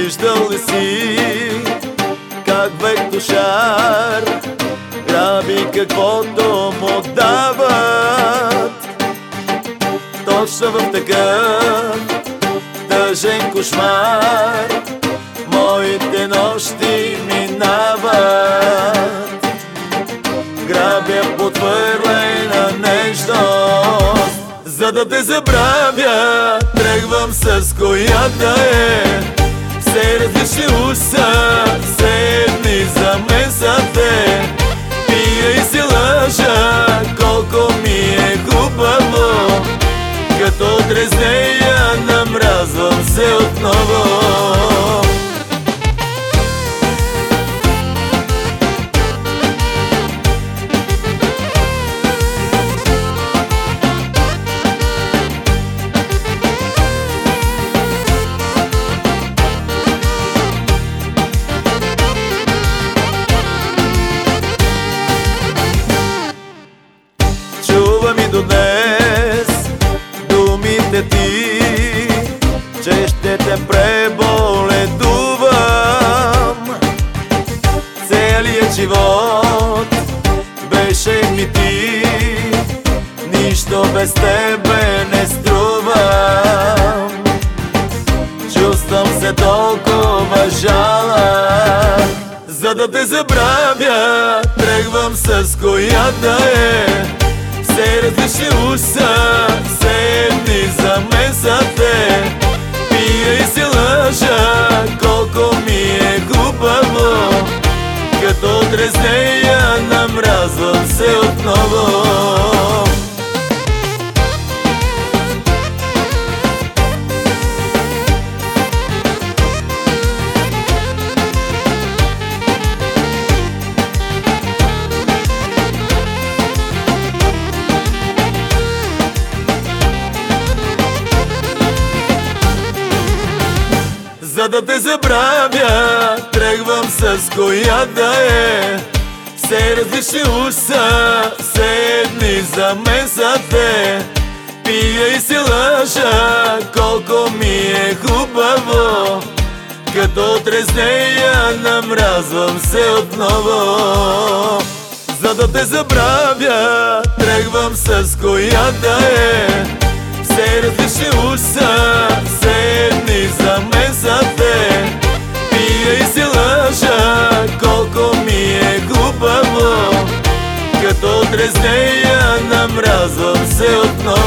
Виждал ли си как вектошар граби каквото му дават? Точно в такъв тъжен кошмар моите нощи минават. Грабя потвърлена нежност, за да те забравя. Тръгвам с която е все различни уста, все едни за мен са те. Пия и се лъжа колко ми е хубаво, като трезнея намразвам се отново. Чувам и до днес думите ти, че ще те преболедувам. Целият живот беше ми ти, нищо без тебе не струвам. Чувствам се толкова жалък, за да те забравя. Тръгвам с която е все различни уста, все едни за мен са те. Пия и се лъжа колко ми е хубаво, като трезнея намразвам се отново. За да те забравя, тръгвам с която е все различни уста, все едни за мен са те. Пия и се лъжа колко ми е хубаво, като трезнея намразвам се отново. За да те забравя, тръгвам с която е все различни уста, все едни за мен са те. Пия и се лъжа колко ми е хубаво, като трезнея намразвам се отново.